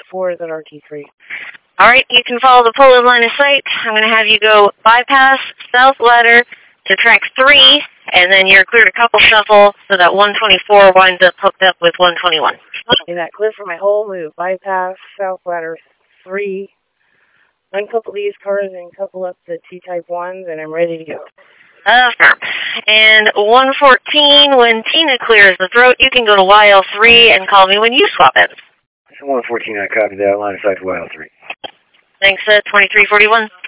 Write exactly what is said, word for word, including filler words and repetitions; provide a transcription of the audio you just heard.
four is at R T three. All right, you can follow the pole line of sight. I'm going to have you go bypass, south ladder to track three, and then you're clear to couple shuffle so that one twenty-four winds up hooked up with one twenty-one. Is that clear for my whole move? Bypass, south ladder three. Uncouple these cars and couple up the T-type ones, and I'm ready to go. Uh, and one fourteen, when Tina clears the throat, you can go to Y L three and call me when you swap in. one fourteen, I copied that. Line of sight to Y L three. Thanks, uh, twenty-three forty-one.